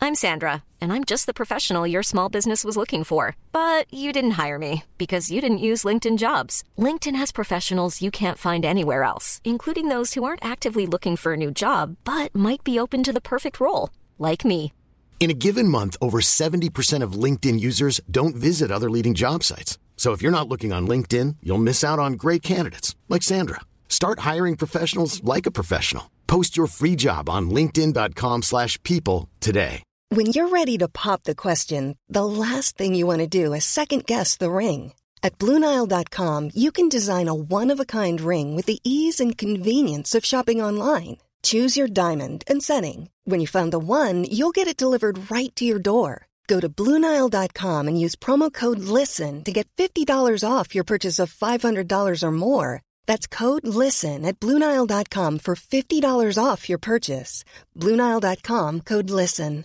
I'm Sandra, and I'm just the professional your small business was looking for. But you didn't hire me because you didn't use LinkedIn Jobs. LinkedIn has professionals you can't find anywhere else, including those who aren't actively looking for a new job, but might be open to the perfect role, like me. In a given month, over 70% of LinkedIn users don't visit other leading job sites. So if you're not looking on LinkedIn, you'll miss out on great candidates like Sandra. Start hiring professionals like a professional. Post your free job on linkedin.com/people today. When you're ready to pop the question, the last thing you want to do is second-guess the ring. At BlueNile.com, you can design a one-of-a-kind ring with the ease and convenience of shopping online. Choose your diamond and setting. When you find the one, you'll get it delivered right to your door. Go to BlueNile.com and use promo code LISTEN to get $50 off your purchase of $500 or more. That's code LISTEN at BlueNile.com for $50 off your purchase. BlueNile.com, code LISTEN.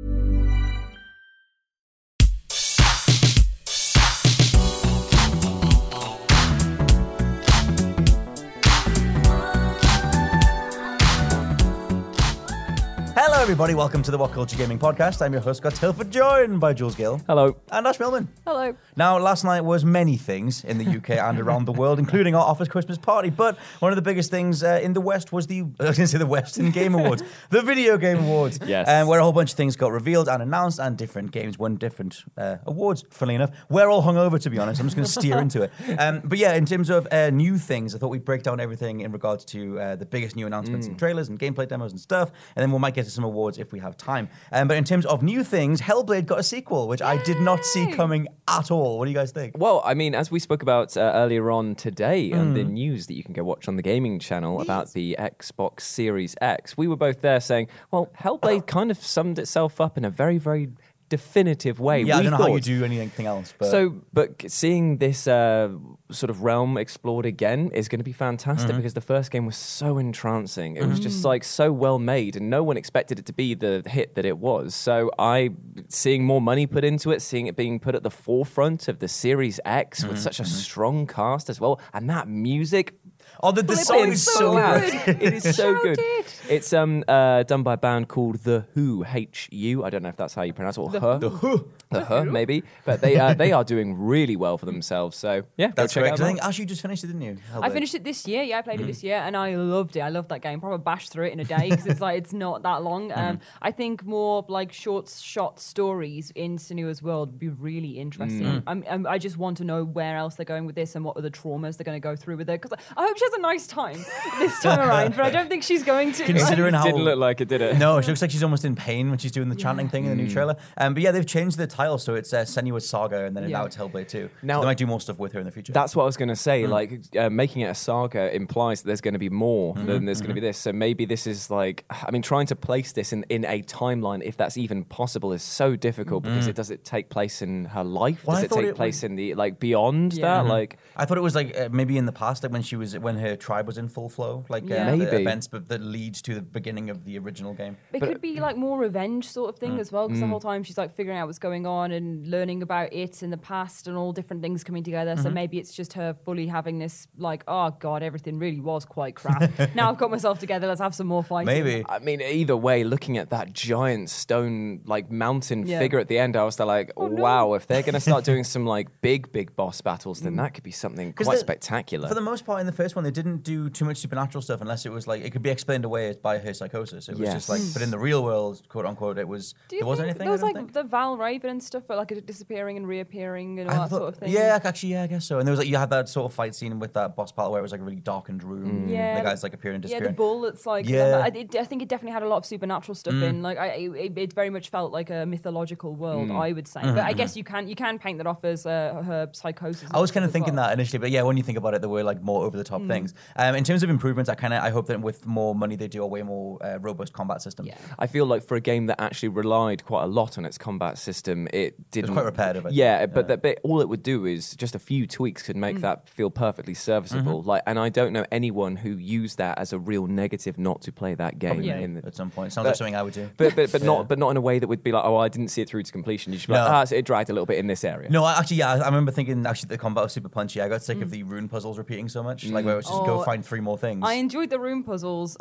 Hello, everybody. Welcome to the What Culture Gaming Podcast. I'm your host, Scott Tilford, joined by Jules Gill. Hello. And Ash Millman. Hello. Now, last night was many things in the UK and around the world, including our office Christmas party. But one of the biggest things in the West was the Western Game Awards, the Video Game Awards. Yes. Where a whole bunch of things got revealed and announced, and different games won different awards, funnily enough. We're all hungover, to be honest. I'm just going to steer into it. But yeah, in terms of new things, I thought we'd break down everything in regards to the biggest new announcements and trailers and gameplay demos and stuff. And then we might get to some awards if we have time. But in terms of new things, Hellblade got a sequel, which I did not see coming at all. What do you guys think? Well, I mean, as we spoke about earlier on today on the news that you can go watch on the gaming channel about the Xbox Series X, we were both there saying, well, Hellblade kind of summed itself up in a very, very definitive way. Yeah, I don't know how you thought. do anything else. But But seeing this sort of realm explored again is going to be fantastic because the first game was so entrancing. It was just like so well made, and no one expected it to be the hit that it was. So seeing more money put into it, seeing it being put at the forefront of the Series X with such a strong cast as well, and that music. Oh, the song is so good. It is so good. It's done by a band called The Who, H-U. I don't know if that's how you pronounce it, or Her. The Who, maybe. But they are doing really well for themselves. So, yeah, That's go check great. it 'Cause out. I think, Ash, you just finished it, didn't you? I finished it this year. Yeah, I played it this year, and I loved it. I loved that game. Probably bashed through it in a day because it's not that long. I think more like short stories in Senua's world would be really interesting. I just want to know where else they're going with this and what are the traumas they're going to go through with it. Because I hope she has a nice time this time around, but I don't think she's going to. Considering It how... didn't look like it, did it? No, she looks like she's almost in pain when she's doing the chanting thing in the new trailer. But yeah, they've changed the title, so it's Senua's Saga, and then now it's Hellblade 2. Now- So they might do more stuff with her in the future. That's what I was going to say. Like, making it a saga implies that there's going to be more than there's going to be this. So maybe this is like, I mean, trying to place this in a timeline, if that's even possible, is so difficult because does it take place in her life? Well, does I it thought take it place was- in the, like, beyond that? Like, I thought it was like maybe in the past, like when her tribe was in full flow, like Maybe. the events, but that leads to the beginning of the original game. It could be like more revenge sort of thing as well, because the whole time she's like figuring out what's going on and learning about it in the past and all different things coming together. So maybe it's just her fully having this like, oh god, everything really was quite crap. Now I've got myself together. Let's have some more fighting. Maybe. I mean, either way, looking at that giant stone, like, mountain figure at the end, I was there like, wow, if they're going to start doing some, like, big boss battles, then that could be something quite spectacular. For the most part, in the first one, they didn't do too much supernatural stuff unless it was like, it could be explained away by her psychosis. It was just like, but in the real world, quote unquote, it was, there wasn't anything. There was I don't like think. the Val Raven and stuff, but like disappearing and reappearing and all that sort of thing. Yeah, actually, yeah, I guess so. And there was like, you had that sort of fight scene with that boss battle where it was like a really darkened room. Yeah. The guy's like appearing and Yeah, disappearing. the bull that's like, Yeah. I think it definitely had a lot of supernatural stuff in. Like, it very much felt like a mythological world, I would say. But I guess you can paint that off as her psychosis. I was kind of thinking that initially, but yeah, when you think about it, there were like more over the top things. In terms of improvements, I hope that with more money they do a way more robust combat system. Yeah. I feel like for a game that actually relied quite a lot on its combat system, it didn't. It was quite repetitive. I think. Yeah, but all it would do is just a few tweaks could make that feel perfectly serviceable. Like, and I don't know anyone who used that as a real negative not to play that game. Yeah. At some point, sounds like something I would do. But not in a way that would be like, oh, I didn't see it through to completion. You should be like, so it dragged a little bit in this area. No, actually, yeah, I remember thinking actually the combat was super punchy. I got sick of the rune puzzles repeating so much, like where it was just go find 3 more things. I enjoyed the room puzzles, and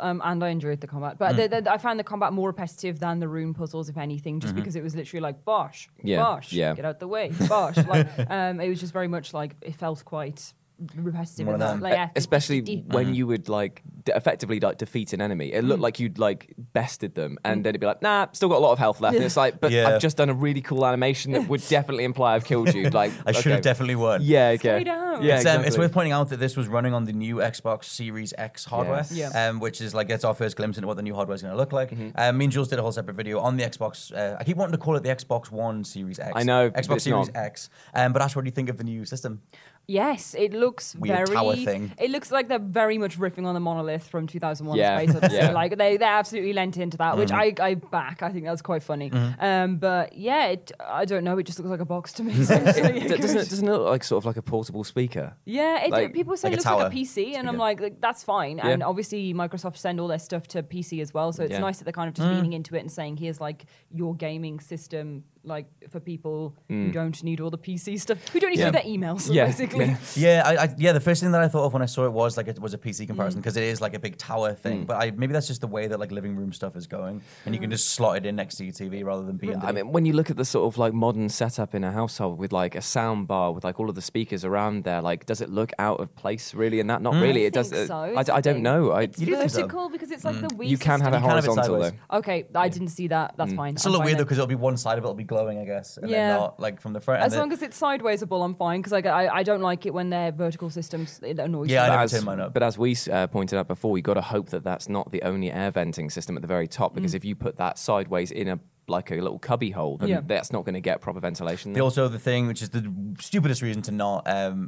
I enjoyed the combat, but I found the combat more repetitive than the rune puzzles, if anything, just because it was literally like bosh, bosh, get out the way, bosh. Like it was just very much like it felt quite repetitive in that. Like, especially when you would like effectively like defeat an enemy, it looked like you'd like bested them, and then it'd be like, nah, still got a lot of health left. And it's like, but I've just done a really cool animation that would definitely imply I've killed you. Like I should have definitely won. Yeah, okay. Yeah, it's worth pointing out that this was running on the new Xbox Series X hardware, which is like, it's our first glimpse into what the new hardware is going to look like. Me and Jules did a whole separate video on the Xbox. I keep wanting to call it the Xbox One Series X. I know, Xbox Series X. But Ash, what do you think of the new system? Yes, it looks weird very. Tower thing. It looks like they're very much riffing on the monolith from 2001: Space Odyssey. Like they absolutely lent into that, which I back. I think that's quite funny. But yeah, I don't know. It just looks like a box to me. Doesn't it look like sort of like a portable speaker? Yeah, people say it looks like a PC, and I'm like that's fine. And obviously Microsoft send all their stuff to PC as well, so it's nice that they're kind of just leaning into it and saying, here's like your gaming system, like for people who don't need all the PC stuff, who don't need to do their emails, basically. Yeah, the first thing that I thought of when I saw it was like it was a PC comparison, because it is like a big tower thing. But maybe that's just the way that like living room stuff is going, and you can just slot it in next to your TV rather than being. I mean, when you look at the sort of like modern setup in a household with like a sound bar with like all of the speakers around there, like does it look out of place really? And that not really. It does. I don't know. It's vertical because it's like the Wii. You can have it horizontal though. Okay, I didn't see that. That's fine. It's a little weird though, because it'll be one side of it will be glowing, I guess, and then not like from the front. As long as it's sidewaysable, I'm fine, because like I don't like it when they're vertical systems. It annoys me. I never turn mine up. But as we pointed out before, you got to hope that that's not the only air venting system at the very top, because if you put that sideways in a like a little cubby hole, then that's not going to get proper ventilation. Also, the thing, which is the stupidest reason to not,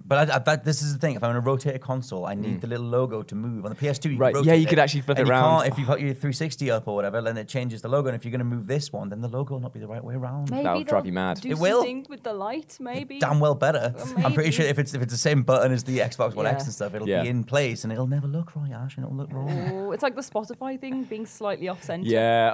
but this is the thing, if I'm going to rotate a console, I need the little logo to move. On the PS2, you can rotate you could actually flip it around. If you've got your 360 up or whatever, then it changes the logo, and if you're going to move this one, then the logo will not be the right way around. That will drive you mad. It will. With the light, maybe. Damn well better. I'm pretty sure if it's the same button as the Xbox One X and stuff, it'll be in place, and it'll never look right, Ash, and it'll look wrong. Oh, it's like the Spotify thing being slightly off center. Yeah.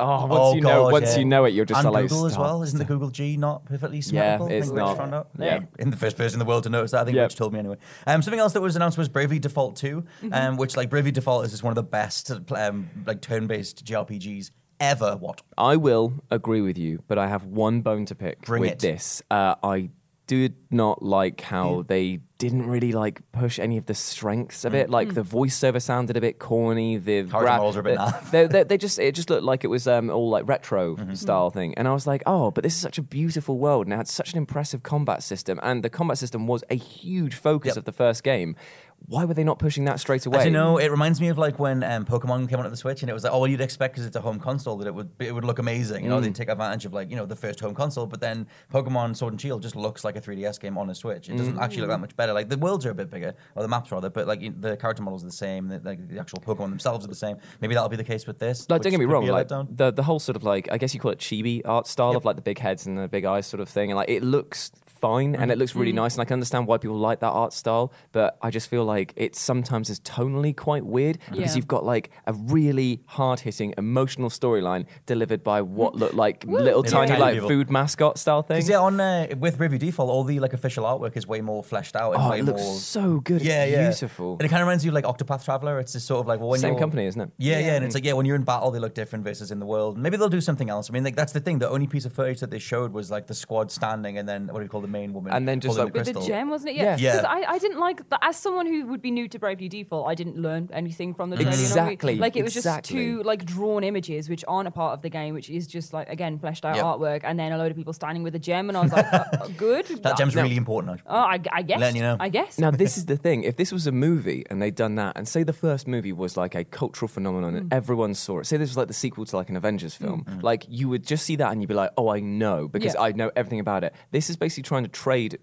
Once you know it, you're just and like, Google as well. Isn't the Google G not perfectly symmetrical? Yeah, it's not. Found out? Yeah. In the first person in the world to notice that. I think Rich told me anyway. Something else that was announced was Bravely Default 2, which like Bravely Default is just one of the best like turn-based JRPGs ever. What? I will agree with you, but I have one bone to pick with this. I did not like how they didn't really like push any of the strengths of it. Like the voiceover sounded a bit corny. The models are a bit naff. it just looked like it was all like retro style thing. And I was like, oh, but this is such a beautiful world. Now it's such an impressive combat system, and the combat system was a huge focus of the first game. Why were they not pushing that straight away? As you know, it reminds me of like when Pokemon came onto the Switch, and it was like, oh, well, you'd expect because it's a home console that it would look amazing. You know, they'd take advantage of like, you know, the first home console, but then Pokemon Sword and Shield just looks like a 3DS game on a Switch. It doesn't actually look that much better. Like the worlds are a bit bigger, or the maps rather, but like the character models are the same. The actual Pokemon themselves are the same. Maybe that'll be the case with this. Like, don't get me wrong, like the whole sort of like, I guess you call it chibi art style of like the big heads and the big eyes sort of thing, and like it looks fine and it looks really nice, and I can understand why people like that art style, but I just feel like it sometimes is tonally quite weird because you've got like a really hard-hitting emotional storyline delivered by what look like little tiny like food mascot style things. On with Bravely Default, all the like official artwork is way more fleshed out and way it looks more so good. It's beautiful. And it kind of reminds you of like Octopath Traveler. It's just sort of like when same company, isn't it? Yeah, and it's like when you're in battle, they look different versus in the world. Maybe they'll do something else. I mean, like that's the thing. The only piece of footage that they showed was like the squad standing, and then what do you call the main woman? And then just like with the gem, wasn't it? Yeah. Because I didn't like that. As someone who would be new to Bravely Default, I didn't learn anything from the trailer. Exactly. Like it was just two like drawn images, which aren't a part of the game, which is just like again fleshed out artwork, and then a load of people standing with a gem, and I was like, good. That gem's really important. Oh, I guess. Letting you know. I guess. Now this is the thing. If this was a movie and they'd done that, and say the first movie was like a cultural phenomenon and everyone saw it. Say this was like the sequel to like an Avengers film. Like you would just see that and you'd be like, oh, I know because I know everything about it. This is basically trying to trade.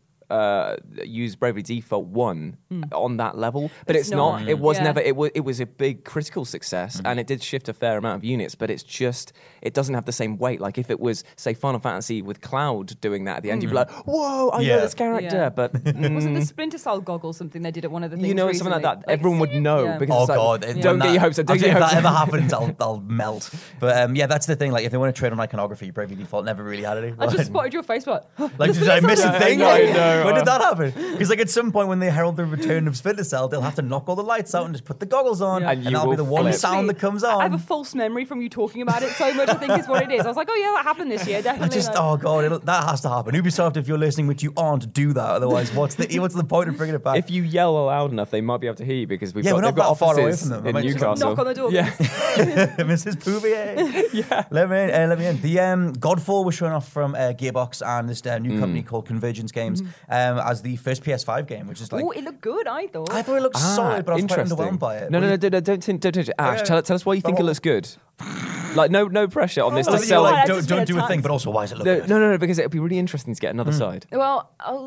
Use Bravely Default 1 on that level, but it's not. It was never. It was a big critical success, and it did shift a fair amount of units. But it's just it doesn't have the same weight. Like if it was say Final Fantasy with Cloud doing that at the end, you'd be like, "Whoa, I know this character." Yeah. But wasn't the Splinter Cell goggles something they did at one of the things? You know, recently? something like that. Everyone would know because don't get your hopes up. If that ever happens, I'll melt. But that's the thing. Like if they want to trade on iconography, Bravely Default never really had any. I just spotted your face, but like did I miss a thing? I know. When did that happen? Because like at some point when they herald the return of Splinter Cell, they'll have to knock all the lights out and just put the goggles on, And you that'll be will the one flip. sound that comes on. I have a false memory from you talking about it so much. I think is what it is. I was like, oh yeah, that happened this year, I definitely. just, like- oh god, that has to happen. Ubisoft, if you're listening, which you aren't, do that. Otherwise, what's the point of bringing it back? If you yell loud enough, they might be able to hear you because we're they've not got that far away offices from them. I in might just Newcastle. knock on the door. Yeah. Mrs. Pouvier. Yeah. Let me in. The Godfall was shown off from Gearbox and this new company called Convergence Games as the first PS5 game, which is like. Oh, it looked good. I thought. I thought it looked solid, but I was quite interesting. underwhelmed by it. No, don't touch it. Ash, tell us why you think it looks good. Like, no pressure on this to Oh, sell yeah, it. I don't just do been a thing, attacked. but also why does it look No, good? no, because it'll be really interesting to get another side. Well,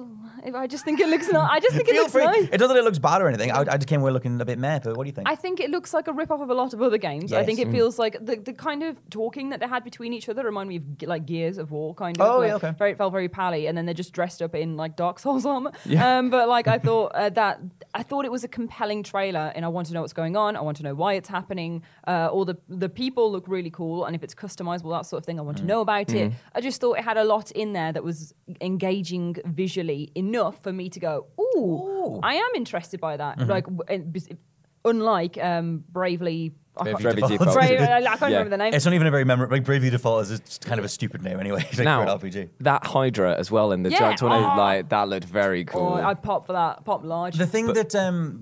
I just think it looks nice. I just think it Feel looks free. nice. It doesn't look it looks bad or anything. I just came away looking a bit meh, but what do you think? I think it looks like a rip-off of a lot of other games. I Yes. think it feels like the kind of talking that they had between each other remind me of like Gears of War, kind of. Oh, like, yeah, okay. It felt very pally, and then they're just dressed up in like Dark Souls armor. Yeah. But like I thought I thought it was a compelling trailer, and I want to know what's going on. I want to know why it's happening. All the people look really cool, and if it's customizable, that sort of thing, I want to know about it. I just thought it had a lot in there that was engaging visually enough for me to go, ooh. I am interested by that. Like, unlike Bravely. Bravely Default. I can't Yeah. remember the name. It's not even a very memorable. Like Bravely Default is just kind of a stupid name anyway. It's like Now, for an RPG. that Hydra as well in the Yeah. giant tornado, Oh. like that looked very cool. Oh, I'd pop for that. Pop large. The thing that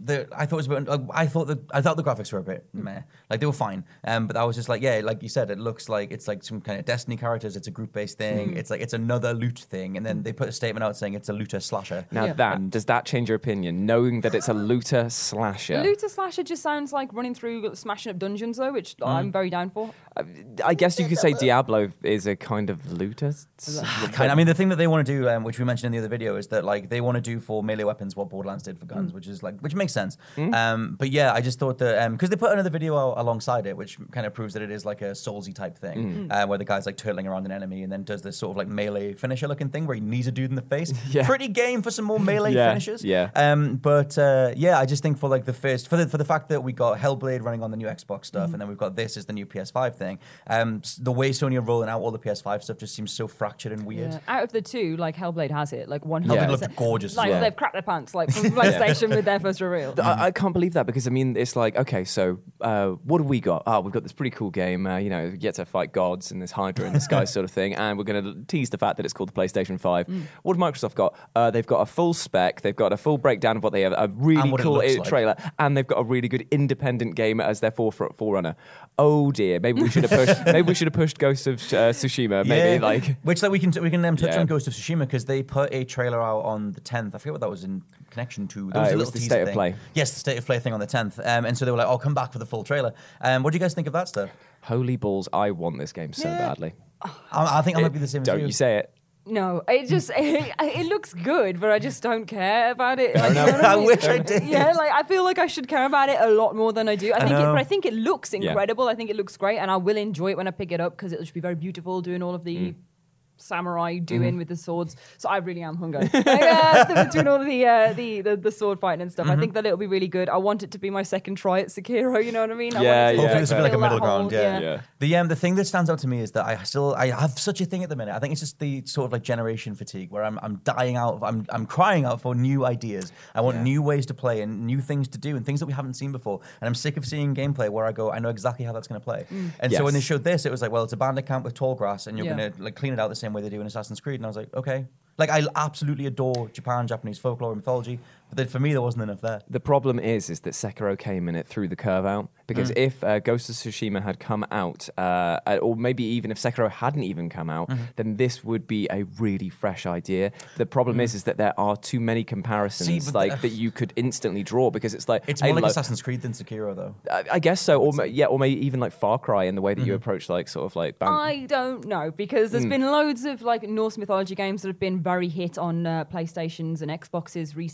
I thought was a bit, I thought the graphics were a bit meh. Like they were fine, but I was just like, yeah, like you said, it looks like it's like some kind of Destiny characters. It's a group based thing. It's like it's another loot thing, and then they put a statement out saying it's a looter slasher. Now Yeah. does that change your opinion, knowing that it's a looter slasher? Looter slasher just sounds like running through smashing up dungeons though, which I'm very down for. I guess you could say Diablo is a kind of looter. Kind of, I mean, the thing that they want to do, which we mentioned in the other video, is that like they want to do for melee weapons what Borderlands did for guns, which makes sense. But yeah, I just thought that because they put another video out alongside it, which kind of proves that it is like a Soulsy type thing, where the guy's like turtling around an enemy and then does this sort of like melee finisher looking thing where he knees a dude in the face. Yeah. Pretty game for some more melee Yeah, finishes. yeah. But yeah, I just think for like the first for the fact that we got Hellblade running on the new Xbox stuff, and then we've got this as the new PS5 thing. The way Sony are rolling out all the PS5 stuff just seems so fractured and weird. Yeah. Out of the two, like Hellblade has it, like 100%. Hellblade looked gorgeous as Like well. they've crapped their pants, like from PlayStation with their first reveal. I can't believe that because I mean it's like okay, so what have we got? Oh, we've got this pretty cool game. You get to fight gods and this Hydra in the sky sort of thing, and we're going to tease the fact that it's called the PlayStation 5. What have Microsoft got? They've got a full spec. They've got a full breakdown of what they have. A really And what it cool looks like. trailer, and they've got a really good independent game as their forerunner. Oh dear, maybe we should have pushed. Maybe we should have pushed Ghost of Tsushima. Maybe like. which like we can touch Yeah. on Ghost of Tsushima because they put a trailer out on the 10th. I forget what that was in connection to. There It a was little the teaser State of thing. Play. Yes, the State of Play thing on the 10th. And so they were like, "Oh, come back for the full trailer." What do you guys think of that stuff? Holy balls! I want this game so badly. I think I might be the same as Don't you say it? No, it just it looks good, but I just don't care about it. Like, enough. you know what I mean? wish I did. Yeah, like I feel like I should care about it a lot more than I do. know. But I think it looks incredible. I think it looks great, and I will enjoy it when I pick it up because it'll just be very beautiful, doing all of the samurai doing with the swords. So I really am hungry. Between all of the sword fighting and stuff, I think that it'll be really good. I want it to be my second try at Sekiro. You know what I mean? I Yeah, want it to yeah. Hopefully this will be like a fill middle that hole, ground. Yeah. Yeah. The thing that stands out to me is that I have such a thing at the minute. I think it's just the sort of like generation fatigue where I'm dying out. I'm crying out for new ideas. I want new ways to play and new things to do and things that we haven't seen before. And I'm sick of seeing gameplay where I go, I know exactly how that's going to play. And so when they Yes. showed this, it was like, well, it's a bandit camp with tall grass, and you're Yeah. going to like clean it out the same way they do in Assassin's Creed. And I was like, okay. Like I absolutely adore Japan, Japanese folklore and mythology, but then for me there wasn't enough there. The problem is that Sekiro came and it threw the curve out. Because if Ghost of Tsushima had come out, or maybe even if Sekiro hadn't even come out, then this would be a really fresh idea. The problem is that there are too many comparisons See, but that you could instantly draw because it's like It's hey, more like look, Assassin's Creed than Sekiro, though. I guess so, or maybe even like Far Cry in the way that you approach like sort of like. I don't know because there's been loads of like Norse mythology games that have been very hit on PlayStations and Xboxes recently, and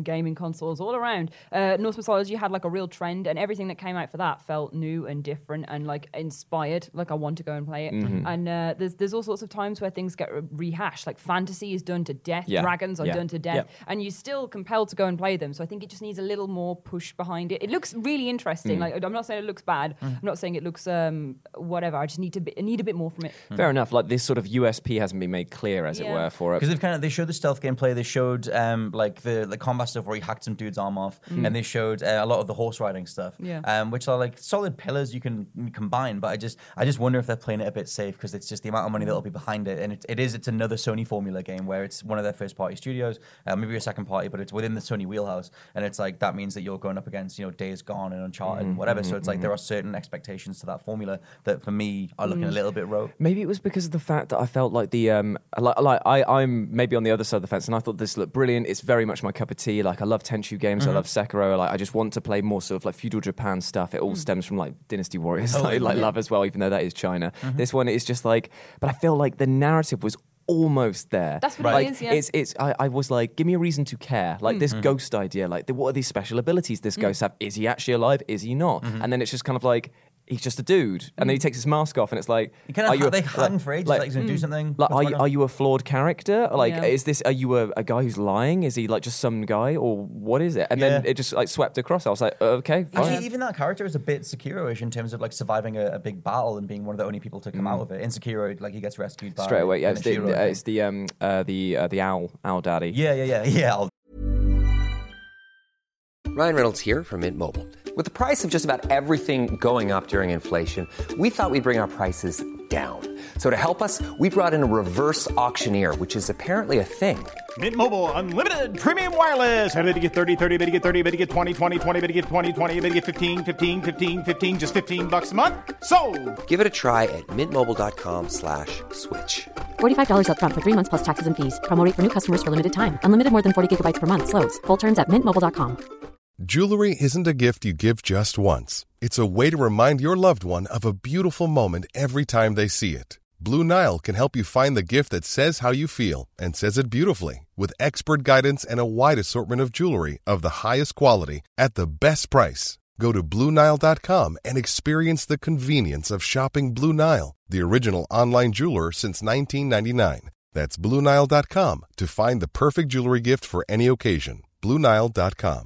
gaming consoles all around. Norse mythology had like a real trend, and everything that came out for that felt new and different and like inspired. Like I want to go and play it. And there's all sorts of times where things get rehashed. Like fantasy is done to death, dragons are done to death, and you're still compelled to go and play them. So I think it just needs a little more push behind it. It looks really interesting. Like I'm not saying it looks bad. I'm not saying it looks whatever. I just need a bit more from it. Fair enough. Like this sort of USP hasn't been made clear, as it were, for it. Because they showed the stealth gameplay. They showed like the combat stuff where he hacked some dude's arm off, and they showed a lot of the horse riding stuff, which are like solid pillars you can combine. But I just wonder if they're playing it a bit safe because it's just the amount of money that'll be behind it, and it's another Sony formula game where it's one of their first party studios, maybe a second party, but it's within the Sony wheelhouse, and it's like that means that you're going up against Days Gone and Uncharted and whatever. So it's like there are certain expectations to that formula that for me are looking a little bit rogue. Maybe it was because of the fact that I felt like I'm maybe on the other side of the fence, and I thought this looked brilliant. It's very much my cup of tea. Like I love Tenchu games, I love Sekiro. Like I just want to play more sort of like feudal Japan stuff. It all stems from like Dynasty Warriors, love as well, even though that is China. This one is just like, but I feel like the narrative was almost there. That's what it is, It's I was like, give me a reason to care. Like this ghost idea, like what are these special abilities this ghost have? Is he actually alive? Is he not? And then it's just kind of like, he's just a dude, and then he takes his mask off, and it's like, they hang for ages, like he's gonna do something. Like, are you a flawed character? Like, are you a guy who's lying? Is he like just some guy, or what is it? And then it just like swept across. I was like, okay, fine. Actually, even that character is a bit Sekiro-ish in terms of like surviving a big battle and being one of the only people to come out of it. In Sekiro, like he gets rescued by straight away. Yeah, it's the owl daddy. Yeah. Ryan Reynolds here from Mint Mobile. With the price of just about everything going up during inflation, we thought we'd bring our prices down. So to help us, we brought in a reverse auctioneer, which is apparently a thing. Mint Mobile Unlimited Premium Wireless. How to get 30, 30, bit to get 30, bit to get 20, 20, 20, bit to get 20, 20, bit to get 15, 15, 15, 15, just $15 a month? Sold! Give it a try at mintmobile.com/switch. $45 up front for 3 months plus taxes and fees. Promo rate for new customers for limited time. Unlimited more than 40 gigabytes per month. Slows full terms at mintmobile.com. Jewelry isn't a gift you give just once. It's a way to remind your loved one of a beautiful moment every time they see it. Blue Nile can help you find the gift that says how you feel and says it beautifully, with expert guidance and a wide assortment of jewelry of the highest quality at the best price. Go to BlueNile.com and experience the convenience of shopping Blue Nile, the original online jeweler since 1999. That's BlueNile.com to find the perfect jewelry gift for any occasion. BlueNile.com.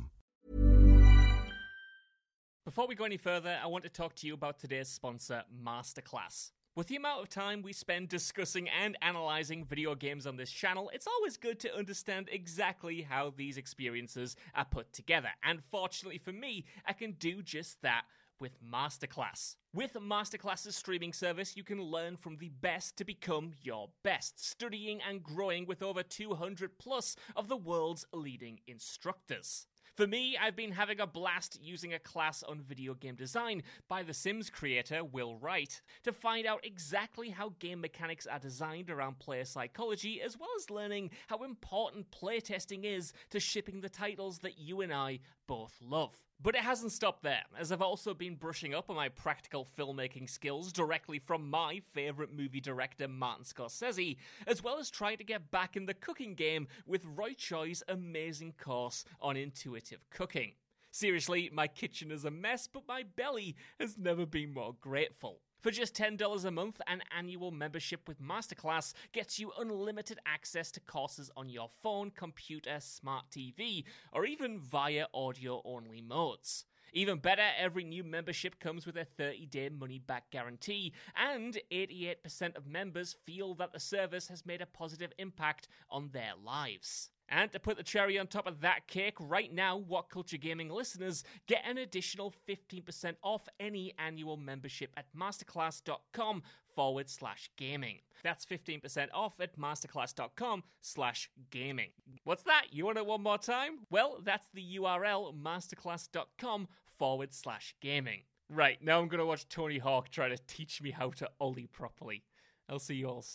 Before we go any further, I want to talk to you about today's sponsor, Masterclass. With the amount of time we spend discussing and analysing video games on this channel, it's always good to understand exactly how these experiences are put together. And fortunately for me, I can do just that with Masterclass. With Masterclass's streaming service, you can learn from the best to become your best, studying and growing with over 200 plus of the world's leading instructors. For me, I've been having a blast using a class on video game design by The Sims creator Will Wright to find out exactly how game mechanics are designed around player psychology, as well as learning how important playtesting is to shipping the titles that you and I both love. But it hasn't stopped there, as I've also been brushing up on my practical filmmaking skills directly from my favourite movie director Martin Scorsese, as well as trying to get back in the cooking game with Roy Choi's amazing course on intuitive cooking. Seriously, my kitchen is a mess, but my belly has never been more grateful. For just $10 a month, an annual membership with Masterclass gets you unlimited access to courses on your phone, computer, smart TV, or even via audio-only modes. Even better, every new membership comes with a 30-day money-back guarantee, and 88% of members feel that the service has made a positive impact on their lives. And to put the cherry on top of that cake, right now, What Culture Gaming listeners get an additional 15% off any annual membership at masterclass.com/gaming. That's 15% off at masterclass.com/gaming. What's that? You want it one more time? Well, that's the URL, masterclass.com/gaming. Right, now I'm going to watch Tony Hawk try to teach me how to ollie properly. I'll see you all soon.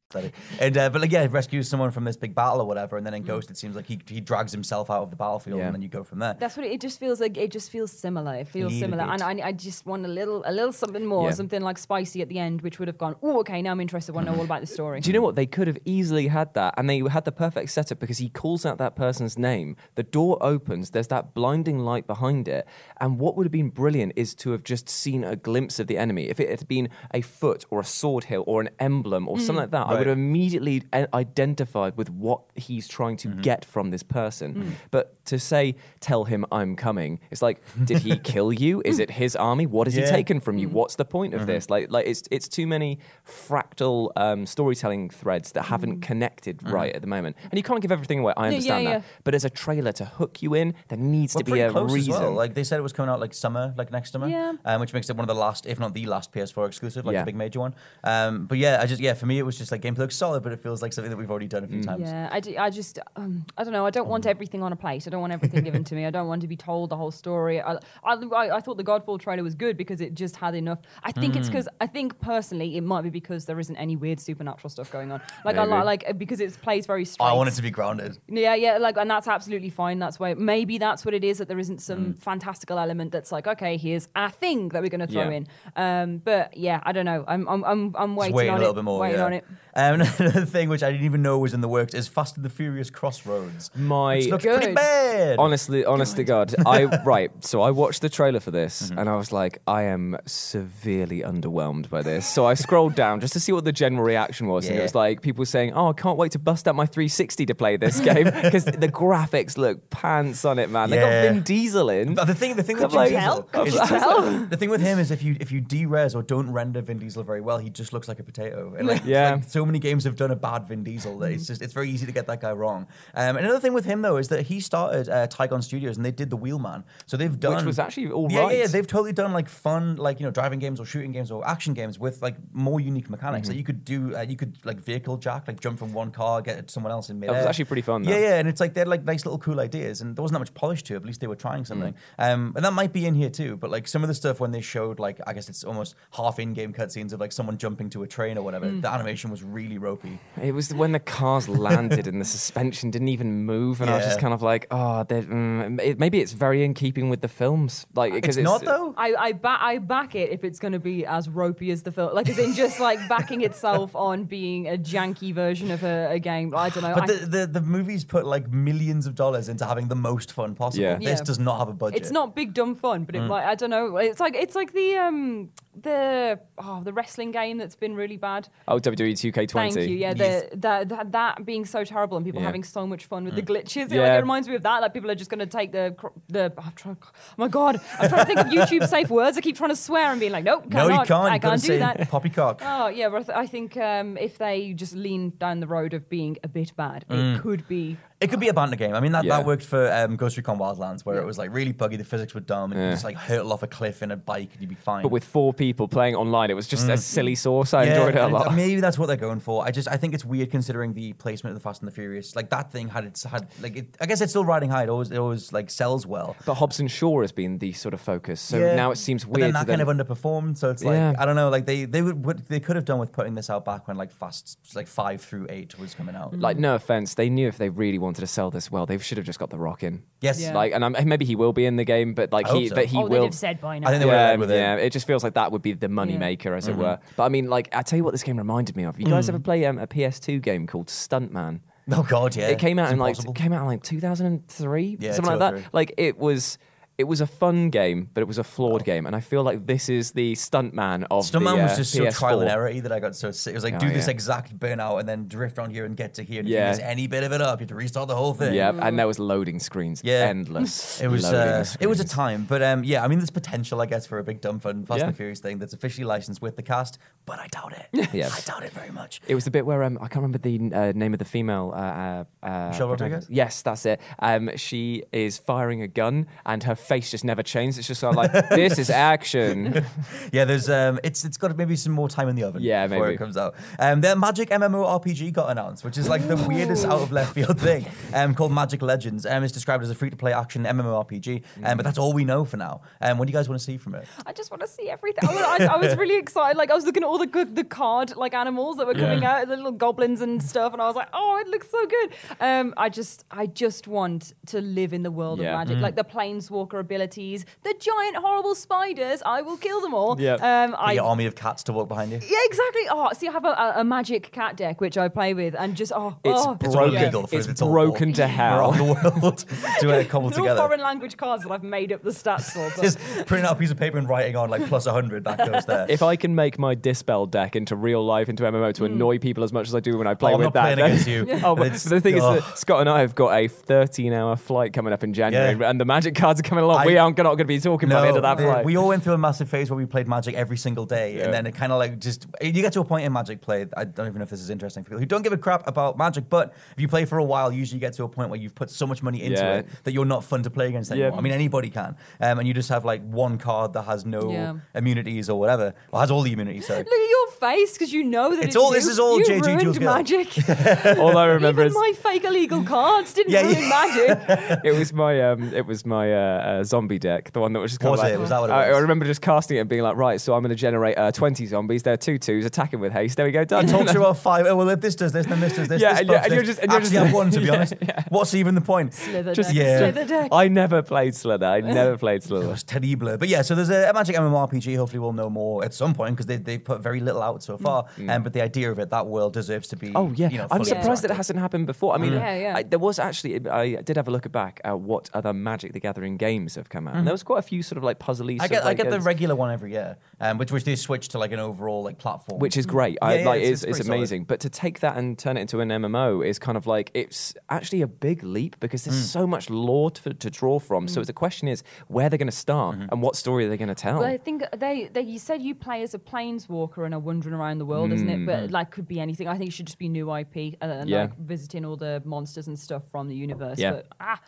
And but like, yeah, he rescues someone from this big battle or whatever, and then in Ghost, it seems like he drags himself out of the battlefield, and then you go from there. That's what it just feels like. It just feels similar. It feels similar, and I just want a little something more, something like spicy at the end, which would have gone, oh, okay, now I'm interested. I want to know all about the story. Do you know what? They could have easily had that, and they had the perfect setup because he calls out that person's name. The door opens. There's that blinding light behind it, and what would have been brilliant is to have just seen a glimpse of the enemy. If it had been a foot or a sword hilt or an emblem or something like that, I would have immediately identified with what he's trying to get from this person. But to say, tell him I'm coming, it's like, did he kill you? Is it his army? What has he taken from you? What's the point of this? Like it's too many fractal storytelling threads that haven't connected right at the moment. And you can't give everything away. I understand that. But as a trailer to hook you in, there needs to be a reason. As well. Like they said, it was coming out like summer, like next summer, which makes it one of the last, if not the last, PS4 exclusive, like the big major one. But for me, it was just like gameplay looks solid, but it feels like something that we've already done a few times. Yeah, I don't know. I don't want everything on a plate. I don't want everything given to me. I don't want to be told the whole story. I thought the Godfall trailer was good because it just had enough. I think it's because I think personally it might be because there isn't any weird supernatural stuff going on. Like I like because it plays very straight. I want it to be grounded. Yeah, like, and that's absolutely fine. That's why maybe that's what it is, that there isn't some fantastical element that's like, okay, here's a thing that we're going to throw in. But yeah, I don't know. I'm waiting on a little bit more. Waiting on it. Another thing which I didn't even know was in the works is Fast and the Furious Crossroads. Which looks pretty bad. Honest to God. So I watched the trailer for this and I was like, I am severely underwhelmed by this. So I scrolled down just to see what the general reaction was. And it was like people saying, oh, I can't wait to bust out my 360 to play this game because the graphics look pants on it, man. They got Vin Diesel in. But the thing with Vin Diesel is the thing with him is if you de-res or don't render Vin Diesel very well, he just looks like a potato. And like so many games have done a bad Vin Diesel that it's very easy to get that guy wrong. Another thing with him though is that he started Tygon Studios and they did The Wheelman, so they've done, which was actually all right. Yeah, they've totally done like fun, like driving games or shooting games or action games with like more unique mechanics. Like you could do, you could like vehicle jack, like jump from one car, get someone else in midair. That was actually pretty fun. Though. Yeah, and it's like they're like nice little cool ideas, and there wasn't that much polish to it. At least they were trying something, and that might be in here too. But like some of the stuff when they showed like I guess it's almost half in-game cutscenes of like someone jumping to a train or whatever. The animation was really ropey. It was when the cars landed and the suspension didn't even move, and I was just kind of like, oh, maybe it's very in keeping with the films. Like it's not though. I back it if it's going to be as ropey as the film, like as in just like backing itself on being a janky version of a game. I don't know. But the movies put like millions of dollars into having the most fun possible. Yeah. This does not have a budget. It's not big dumb fun, but it might. I don't know. It's like the wrestling game that's been really bad. Oh, WWE 2K20. Thank you. Yeah, that being so terrible and people having so much fun with the glitches. It reminds me of that. Like people are just going to take oh my God, I'm trying to think of YouTube safe words. I keep trying to swear and being like, nope, no, you can't. I can't do that. Poppycock. Oh yeah, but I think if they just lean down the road of being a bit bad, it could be. It could be a banter game. I mean, that worked for Ghost Recon Wildlands, where it was like really buggy, the physics were dumb, and you just like hurtle off a cliff in a bike and you'd be fine. But with 4 people playing online, it was just a silly sauce. I enjoyed it a lot. Maybe that's what they're going for. I think it's weird considering the placement of the Fast and the Furious. Like that thing I guess it's still riding high. It always like sells well. But Hobbs and Shaw has been the sort of focus. So now it seems weird. But then that kind of underperformed. So it's like I don't know. Like they could have done with putting this out back when like Fast 5 through 8 was coming out. Like no offense, they knew if they really wanted to sell this well, they should have just got The Rock in. Yes. Yeah. Like, and maybe he will be in the game, but like he will. They'd have said by now. I think they would have with it. Yeah, it just feels like that would be the money maker, as it were. But I mean, like, I tell you what, this game reminded me of. You guys ever play a PS2 game called Stuntman? Oh God, yeah. It came out in like 2003, something like that. Like it was a fun game, but it was a flawed game, and I feel like this is the Stuntman of Stuntman was just PS4. so trial and error that I got so sick. It was like do this exact burnout and then drift on here and get to here, and if you miss any bit of it up, you have to restart the whole thing. Yeah, and there was loading screens, endless. It was a time, but I mean, there's potential, I guess, for a big dumb fun Fast and Furious thing that's officially licensed with the cast, but I doubt it. I doubt it very much. It was the bit where I can't remember the name of the female. Michelle Rodriguez. Yes, that's it. She is firing a gun, and her face just never changes. It's just sort of like, this is action. Yeah, there's it's got maybe some more time in the oven before maybe. it comes out. The Magic MMORPG got announced, which is like the weirdest out of left field thing, called Magic Legends. It's described as a free-to-play action MMORPG, but that's all we know for now. What do you guys want to see from it? I just want to see everything. I was really excited. Like I was looking at all the card like animals that were coming out, the little goblins and stuff, and I was like, oh, it looks so good. I just want to live in the world of Magic, like the planeswalker abilities, the giant horrible spiders. I will kill them all. Your army of cats to walk behind you. Yeah, exactly. Oh, see, I have a magic cat deck which I play with, and just it's broken to hell. Around the world to cobble They're together. all foreign language cards that I've made up the stats for. But Just printing out a piece of paper and writing on like plus 100. That goes there. If I can make my Dispel deck into real life, into MMO, to annoy people as much as I do when I play I'm with not that. playing against you. But the thing is that Scott and I have got a 13-hour flight coming up in January, and the Magic cards are coming along. We aren't going to be talking by the end of that flight. We all went through a massive phase where we played Magic every single day, and then it kind of like just you get to a point in Magic play. I don't even know if this is interesting for people who don't give a crap about Magic, but if you play for a while, usually you get to a point where you've put so much money into it that you're not fun to play against anymore. I mean, anybody can, and you just have like one card that has no immunities or whatever, or has all the immunities. So look at your face, because you know that it's all. You. This is all you JG ruined Jules Gill. Magic. All I remember Even is my fake illegal cards didn't ruin Magic. It was my zombie deck, the one that was just kind of like. Was that what it was? I remember just casting it and being like, right, so I'm going to generate 20 zombies. They're 2/2s, attacking with haste. There we go, done. It talks about 5. Oh well, if this does this, then this does this. Yeah, this and buffs you're this. just- and you're Actually, just- I've won, to be honest. What's even the point? Slither Just- deck. yeah. Slither deck. I never played Slither. I never played Slither. It's terrible. But yeah, so there's a Magic MMORPG. Hopefully we'll know more at some point because they put very little out so far. But the idea of it, that world deserves to be. Oh yeah, I'm fully surprised that interactive. it hasn't happened before. I mean, Yeah. there was actually I did have a look back at what other Magic the Gathering games have come out, and there was quite a few sort of like puzzly. I get the regular one every year, which they switch to like an overall like platform, which is great. it's It's pretty amazing. But to take that and turn it into an MMO is kind of like it's actually a big leap because there's so much lore to draw from. So the question is where they're going to start and what story are they going to tell. Well, I think you said you play as a planeswalker and are wandering around the world, isn't it? But like could be anything. I think it should just be new IP and like visiting all the monsters and stuff from the universe. Yeah.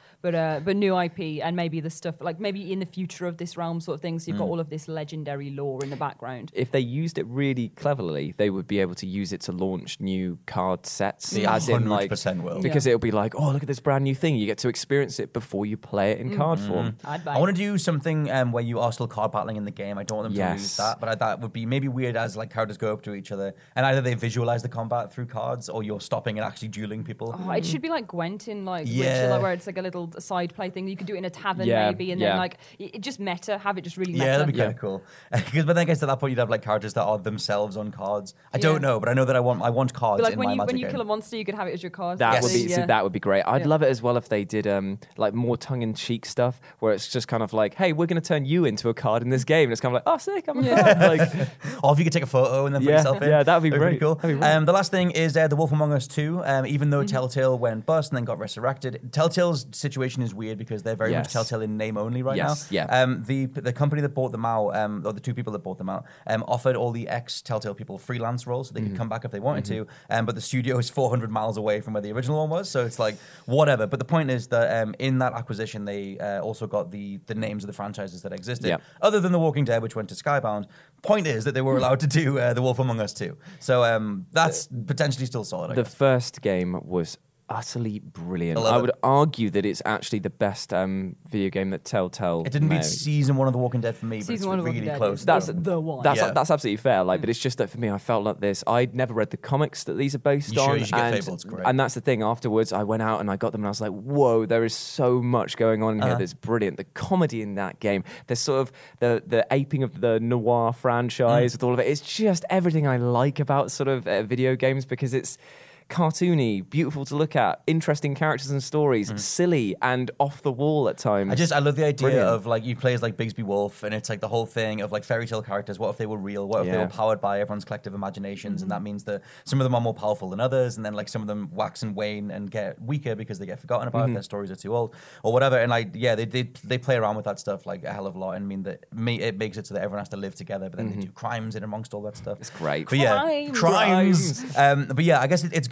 But new IP and maybe the stuff like maybe in the future of this realm sort of thing. So you've got all of this legendary lore in the background. If they used it really cleverly, they would be able to use it to launch new card sets. Yeah, as in like 100% will. because it'll be like, oh, look at this brand new thing. You get to experience it before you play it in card form. I'd buy I want to do something where you are still card battling in the game. I don't want them to lose that, but that would be maybe weird as like characters go up to each other and either they visualize the combat through cards or you're stopping and actually dueling people. Oh, it should be like Gwent in like Witcher, like, where it's like a little side play thing. You could do it in a tavern maybe, and then like it just meta, have it just really meta. Yeah, that'd be kind of cool. Because but then I guess at that point you'd have like characters that are themselves on cards. I don't know, but I know that I want cards But like in when my you Magic when you game. kill a monster, you could have it as your card. That would be Yeah. that would be great. I'd love it as well if they did like more tongue-in-cheek stuff where it's just kind of like, hey, we're going to turn you into a card in this game, and it's kind of like, oh, sick, I'm a card. Like, or if you could take a photo and then put Yeah, yourself in. yeah, that'd be pretty great. cool. That'd be great. The last thing is The Wolf Among Us 2. Even though Telltale went bust and then got resurrected, Telltale's situation is weird because they're very much Yes. Telltale in name only right now. Yeah. The company that bought them out, or the two people that bought them out, offered all the ex-Telltale people freelance roles so they could come back if they wanted to. But the studio is 400 miles away from where the original one was, so it's like whatever. But the point is that in that acquisition, they also got the names of the franchises that existed, other than The Walking Dead, which went to Skybound. Point is that they were allowed to do The Wolf Among Us 2. So that's potentially still solid, I the guess. first game was utterly brilliant. I love I it. would argue that it's actually the best video game that Telltale It didn't made. beat season 1 of The Walking Dead for me, but Season it's 1 of really Walking Dead close. is That's the one. That's Yeah. that's absolutely fair. Like, but it's just that for me, I felt like this. I'd never read the comics that these are based You on, sure? You should get and, Fable, it's great. and that's the thing. Afterwards, I went out and I got them, and I was like, "Whoa, there is so much going on in here. That's brilliant. The comedy in that game, there's sort of the aping of the noir franchise with all of it. It's just everything I like about sort of video games because it's cartoony, beautiful to look at, interesting characters and stories, silly and off the wall at times. I love the idea Brilliant. of like you play as like Bigsby Wolf, and it's like the whole thing of like fairy tale characters. What if they were real? What if they Yeah. were powered by everyone's collective imaginations? And that means that some of them are more powerful than others, and then like some of them wax and wane and get weaker because they get forgotten about if their stories are too old or whatever. And like they play around with that stuff like a hell of a lot, and mean that it makes it so that everyone has to live together, but then they do crimes in amongst all that stuff. It's great. But yeah, crimes. But yeah, I guess it's good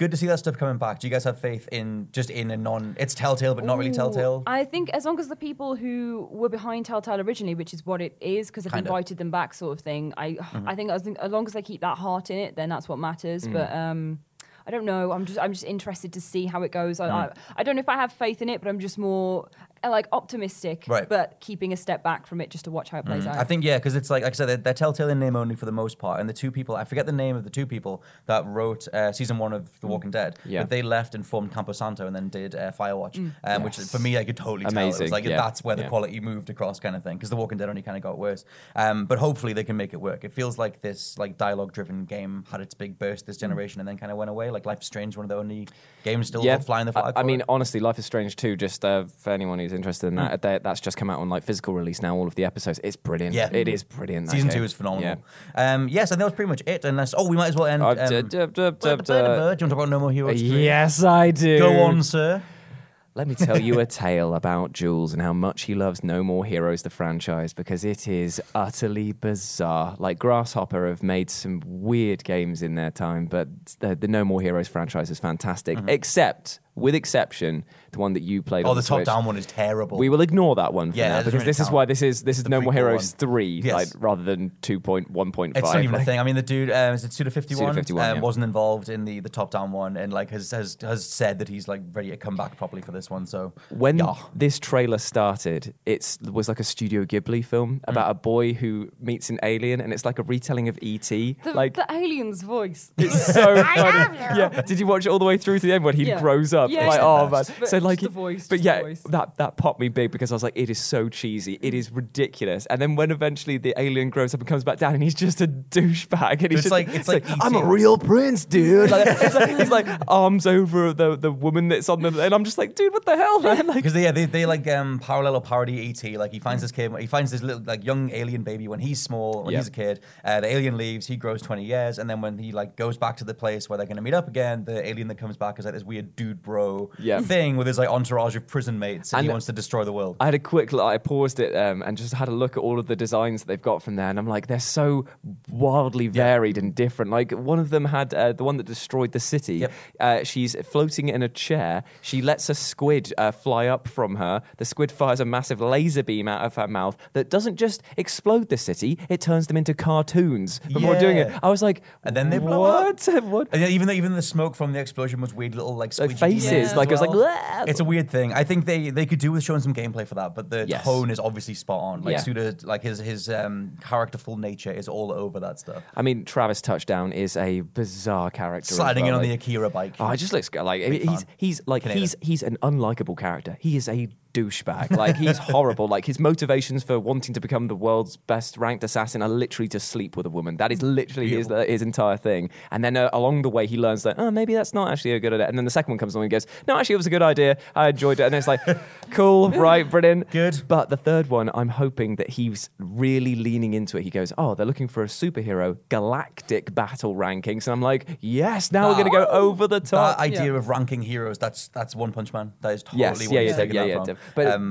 good to see that stuff coming back. Do you guys have faith in a non? It's Telltale, but not really Telltale. I think as long as the people who were behind Telltale originally, which is what it is, because they've invited them back, sort of thing. I think as long as they keep that heart in it, then that's what matters. But I don't know. I'm just interested to see how it goes. I don't know if I have faith in it, but I'm just more optimistic, but keeping a step back from it just to watch how it plays out. I think because it's like I said, they're Telltale in name only for the most part, and the two people, I forget the name of the two people that wrote season 1 of The Walking Dead, but they left and formed Camposanto and then did Firewatch, which for me I could totally tell. It was like that's where the quality moved across, kind of thing, because The Walking Dead only kind of got worse. But hopefully they can make it work. It feels like this dialogue-driven game had its big burst this generation and then kind of went away. Like Life is Strange, one of the only games still flying the flag. I mean, honestly, Life is Strange 2, just for anyone who's interested in that, that's just come out on physical release now, all of the episodes. It's brilliant. Yeah. It is brilliant. Season 2 is phenomenal. Yes, and that was pretty much it. Unless, we might as well end. Do you want to talk about No More Heroes 3? Yes, I do. Go on, sir. Let me tell you a tale about Jules and how much he loves No More Heroes, the franchise, because it is utterly bizarre. Like, Grasshopper have made some weird games in their time, but the No More Heroes franchise is fantastic, with exception, the one that you played on the Switch. top-down one is terrible. We will ignore that one for now, because really this is why this is No More Heroes 3, yes. rather than 2.1.5. It's not even a thing. I mean, the dude, is it Suda51? Suda51, wasn't involved in the top-down one, and has said that he's ready to come back properly for this one. So when this trailer started, it was like a Studio Ghibli film about a boy who meets an alien, and it's like a retelling of E.T. The alien's voice. It's so funny. Yeah. Did you watch it all the way through to the end when he grows up? Yeah, man. But So the voice. That popped me big because I was like, it is so cheesy. It is ridiculous. And then when eventually the alien grows up and comes back down, and he's just a douchebag, and he's it's like I'm a real prince, dude. He's like arms over the woman that's on the, and I'm just like, dude, what the hell, man? Because they parallel or parody E.T. Like he finds this kid, he finds this little young alien baby when he's small, when he's a kid. The alien leaves, he grows 20 years, and then when he goes back to the place where they're going to meet up again, the alien that comes back is this weird dude bro thing with his entourage of prison mates, and he wants to destroy the world. I had a quick look, I paused it and just had a look at all of the designs that they've got from there, and I'm like, they're so wildly varied and different. Like, one of them had the one that destroyed the city. She's floating in a chair. She lets a squid fly up from her. The squid fires a massive laser beam out of her mouth that doesn't just explode the city, it turns them into cartoons before doing it. I was like, and then they blow up. What? And even the smoke from the explosion was weird little faces. It was like, bleh. It's a weird thing. I think they could do with showing some gameplay for that, but the tone is obviously spot on. Suda, his characterful nature is all over that stuff. I mean, Travis Touchdown is a bizarre character. Sliding in on the Akira bike. Oh, it just looks like he's an unlikable character. He is a douchebag. Like, he's horrible. Like, his motivations for wanting to become the world's best ranked assassin are literally to sleep with a woman. That is literally his entire thing. And then along the way, he learns that, maybe that's not actually a good idea. And then the second one comes along and goes, no, actually, it was a good idea. I enjoyed it. And it's like, cool, right, brilliant. Good. But the third one, I'm hoping that he's really leaning into it. He goes, they're looking for a superhero, galactic battle rankings. And I'm like, yes, now we're going to go over the top. That idea of ranking heroes, that's One Punch Man. That is totally what he's taking that from.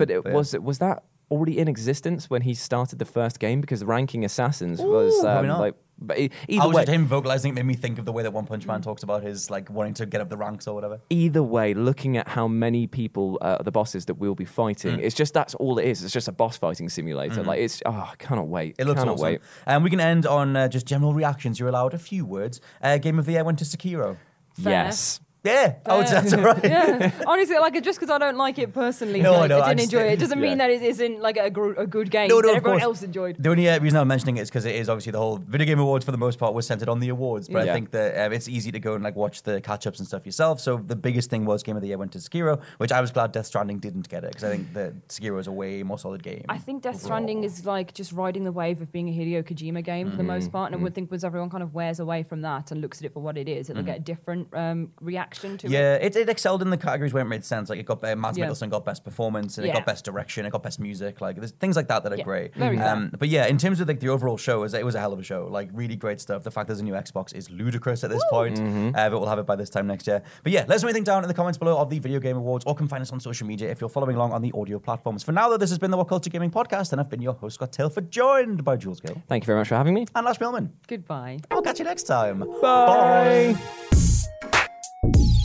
Was that already in existence when he started the first game? Because ranking assassins was but either way, him vocalizing it made me think of the way that One Punch Man talks about his wanting to get up the ranks or whatever. Either way, looking at how many people the bosses that we'll be fighting, it's just that's all it is. It's just a boss fighting simulator. Like, it's I cannot wait. It looks awesome. Wait. And we can end on just general reactions. You're allowed a few words. Game of the Year went to Sekiro. Fair. Yes. Yeah, I would say that's right. Yeah, honestly, just because I don't like it personally, I didn't enjoy it. It doesn't mean that it isn't a good game that everyone else enjoyed. The only reason I'm mentioning it is because it is obviously the whole Video Game Awards for the most part was centered on the awards, but I think that it's easy to go and watch the catch-ups and stuff yourself. So the biggest thing was Game of the Year went to Sekiro, which I was glad Death Stranding didn't get it, because I think that Sekiro is a way more solid game. I think Death Stranding is just riding the wave of being a Hideo Kojima game for the most part, and I would think once everyone kind of wears away from that and looks at it for what it is, it'll get a different reaction to it. Yeah, it excelled in the categories where it made sense. Like, it got Mads Mikkelsen got best performance, and it got best direction, it got best music. Like, there's things like that are great. Very but yeah, in terms of the overall show, it was a hell of a show. Like, really great stuff. The fact there's a new Xbox is ludicrous at this point, but we'll have it by this time next year. But yeah, let us know anything down in the comments below of the Video Game Awards, or come find us on social media if you're following along on the audio platforms. For now, though, this has been the What Culture Gaming Podcast, and I've been your host, Scott Tilford, joined by Jules Gill. Thank you very much for having me. And Lash Millman. Goodbye. I'll catch you next time. Bye. Bye.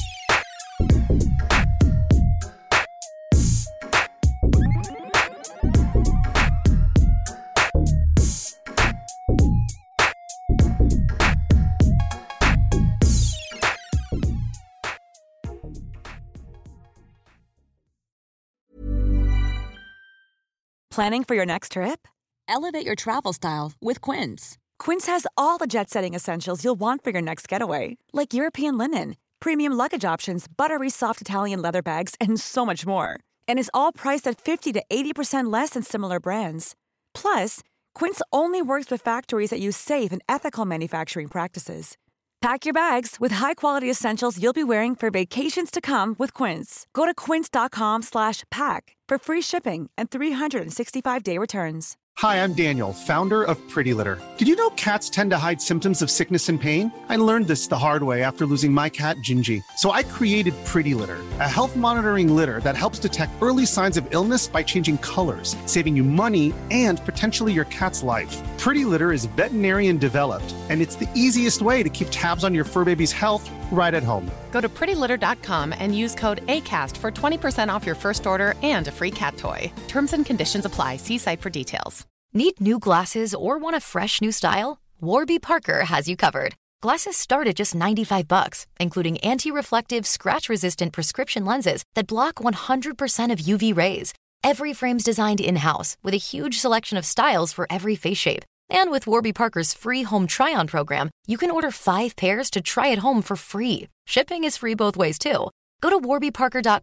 Planning for your next trip? Elevate your travel style with Quince. Quince has all the jet-setting essentials you'll want for your next getaway, like European linen, premium luggage options, buttery soft Italian leather bags, and so much more. And is all priced at 50 to 80% less than similar brands. Plus, Quince only works with factories that use safe and ethical manufacturing practices. Pack your bags with high-quality essentials you'll be wearing for vacations to come with Quince. Go to quince.com/pack for free shipping and 365-day returns. Hi, I'm Daniel, founder of Pretty Litter. Did you know cats tend to hide symptoms of sickness and pain? I learned this the hard way after losing my cat, Gingy. So I created Pretty Litter, a health monitoring litter that helps detect early signs of illness by changing colors, saving you money and potentially your cat's life. Pretty Litter is veterinarian developed, and it's the easiest way to keep tabs on your fur baby's health right at home. Go to prettylitter.com and use code ACAST for 20% off your first order and a free cat toy. Terms and conditions apply. See site for details. Need new glasses or want a fresh new style? Warby Parker has you covered. Glasses start at just $95, including anti-reflective, scratch-resistant prescription lenses that block 100% of UV rays. Every frame's designed in-house with a huge selection of styles for every face shape. And with Warby Parker's free home try-on program, you can order 5 pairs to try at home for free. Shipping is free both ways, too. Go to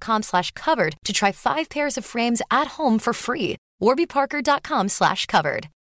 warbyparker.com/covered to try 5 pairs of frames at home for free. warbyparker.com/covered.